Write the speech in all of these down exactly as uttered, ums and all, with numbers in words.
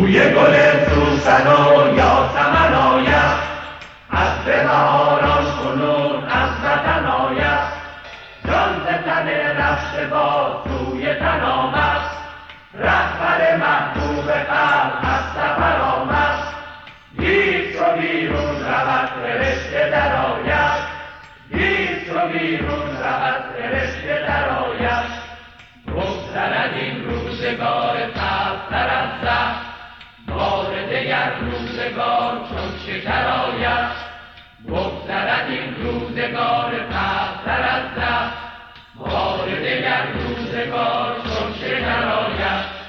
بوی گل سوسن و یاسمن آید، از بهاران کنون از وطن آید. جان ز تن رفته با سوی تن آمد، رهبر محبوب خلق از سفر آمد. گیر چو بیرون رود فرشته در آید، گیر چو بیرون رود فرشته در آید. بگذرد این روزگار تلختر از زهر، بار دگر روزگار چون شکر آید. بگذرد این روزگار تلختر از زهر، بار دگر روزگار چون شکر آید.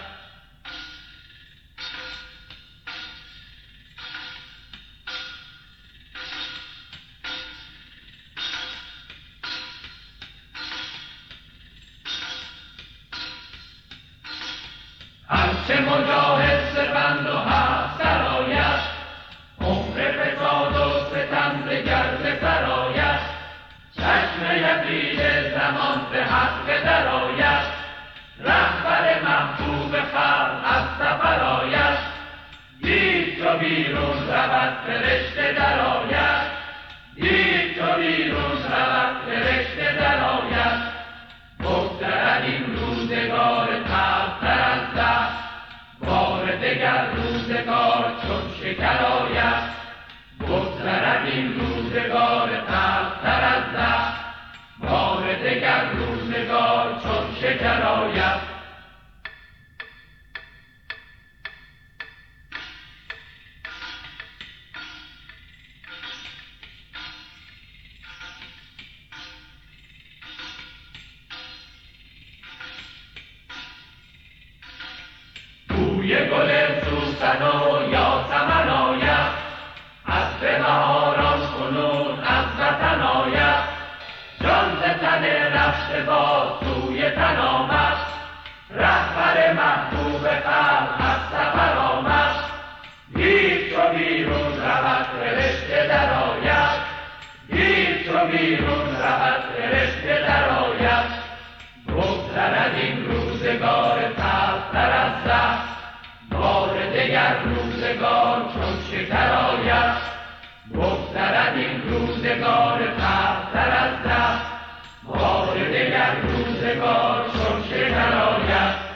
هرچه مجاهد سربند و هست سرآید، عمر فساد و ستم دگر به سر آید. چشم یقین زمان به حق در آید، رهبر محبوب خلق از سفر آید. گیر چو بیرون رود فرشته در آید، گیر چو بیرون رود فرشته در آید. بگذرد این روزگار تلختر از زهر، بار دگر روزگار چون شکر آید. بگذرد این روزگار تلختر از زهر، بار دگر روزگار چون شکر آید. بوی گل سوسن و یاسمن آید، از بهاران کنون از وطن آید. جان ز تن رفته با سوی تن آمد، رهبر محبوب خلق از سفر آمد. گیر چو بیرون رود فرشته در آید، گیر چو بیرون رود فرشته در آید. بگذرد این روزگار تلختر از زهر، بار دگر روزگار چون شکر آید. بگذرد این روزگار تلختر از زهر، بار دگر روزگار چون شکر آید.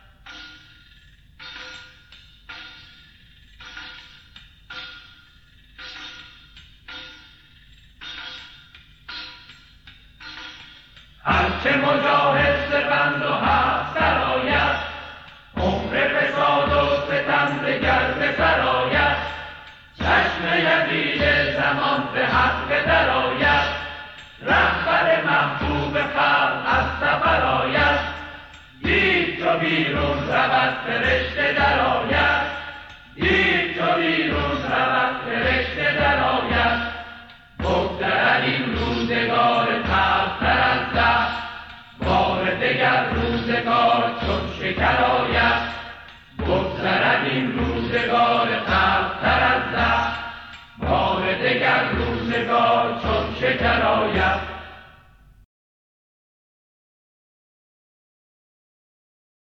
هرچه مجاهد سربند و هست سرآید، عمر فساد و ستم دگر به سر آید. چشم یقین زمان به حق در آید، رهبر محبوب خلق از سفر آید. گیر چو بیرون رود فرشته در آید، گیر چو بیرون رود فرشته در آید. بگذرد این روزگار تلختر از زهر، بار دگر روزگار چون شکر آید. بگذرد این روزگار